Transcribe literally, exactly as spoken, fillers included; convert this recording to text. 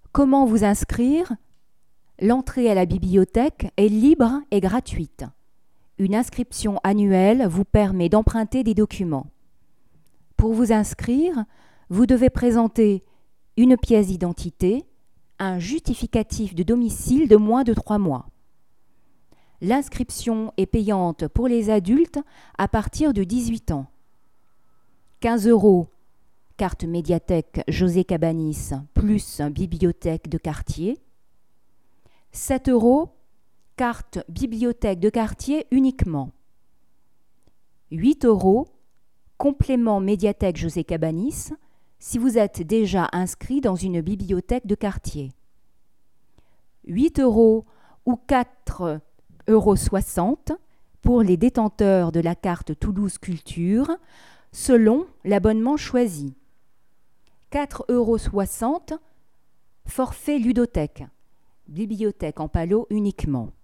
Comment vous inscrire? L'entrée à la bibliothèque est libre et gratuite. Une inscription annuelle vous permet d'emprunter des documents. Pour vous inscrire, vous devez présenter une pièce d'identité, un justificatif de domicile de moins de trois mois. L'inscription est payante pour les adultes à partir de dix-huit ans. quinze euros, carte médiathèque José Cabanis plus bibliothèque de quartier. sept euros, carte bibliothèque de quartier uniquement. huit euros, complément médiathèque José Cabanis si vous êtes déjà inscrit dans une bibliothèque de quartier. huit euros ou quatre euros soixante pour les détenteurs de la carte Toulouse Culture selon l'abonnement choisi. quatre euros soixante, forfait ludothèque, bibliothèque en palo uniquement.